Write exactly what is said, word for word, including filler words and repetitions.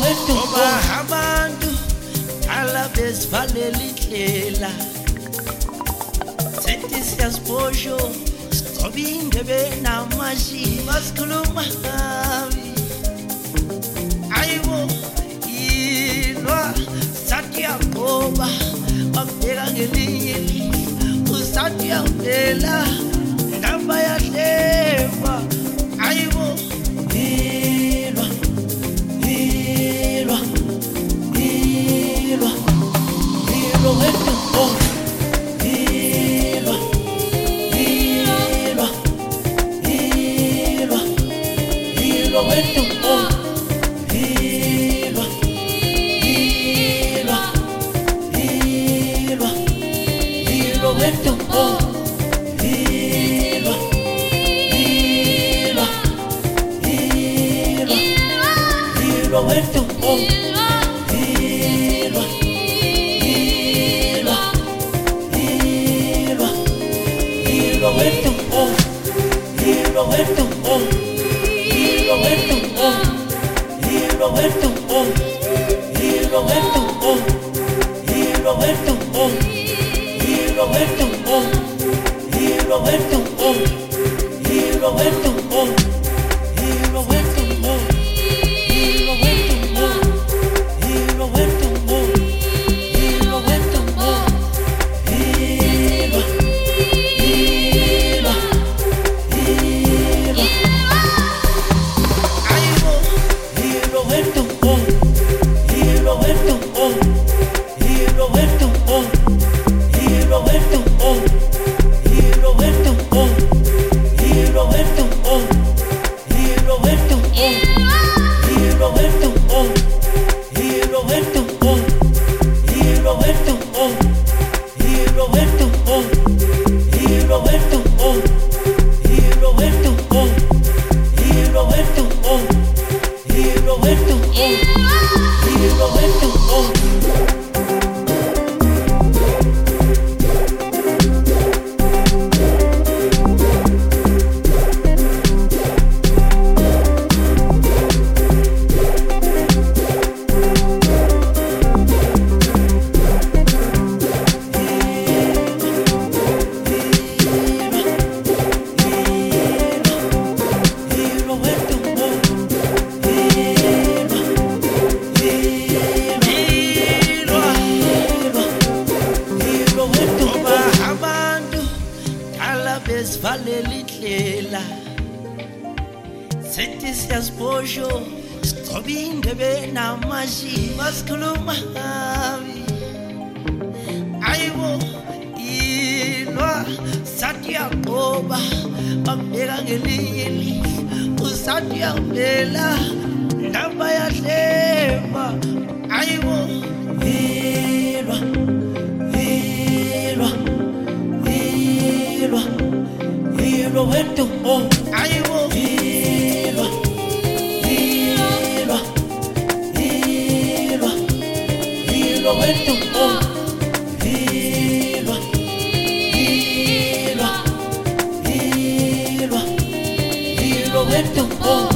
ngoba abantu ala besivalela indlela sethi siyasibosho sicoba indebe namashi basikhuluma ngabi ayibo ilwa sathi yagoba bakubheka ngelinye usathi yavela ndaba yahleva ayibo ilwa ilwa ilwa ilwa wethu oh ilwa ilwa ilwa ilwa wethu oh ilwa ilwa ilwa ilwa wethu oh ilwa ilwa ilwa ilwa wethu oh ilwa ilwa ilwa ilwa wethu oh ilwa wethu oh ilwa wethu oh ilwa wethu oh ilwa wethu oh ilwa wethu oh ilwa wethu oh ilwa wethu oh ilwa wethu oh ilwa wethu oh ilwa wethu oh ilwa wethu oh ilwa wethu oh ilwa ilwa ilwa ayibo ilwa wethu oh ilwa wethu oh ilwa wethu oh ilwa wethu oh ilwa wethu oh ilwa wethu oh ilwa wethu oh ilwa wethu oh ilwa wethu oh ilwa wethu oh ilwa wethu oh ilwa wethu oh ilwa wethu oh ilwa wethu oh ilwa wethu oh ilwa wethu oh besivalela indlela sethi siyasibosho sicoba indebe namashi basikhuluma ngabi ayibo ilwa sathi yagoba bakubheka ngelinye usathi yavela ndaba yahleva ayibo ilwa ilwa ilwa ilwa wethu oh ayibo ilwa ilwa ilwa ilwa wethu oh ilwa ilwa ilwa ilwa wethu oh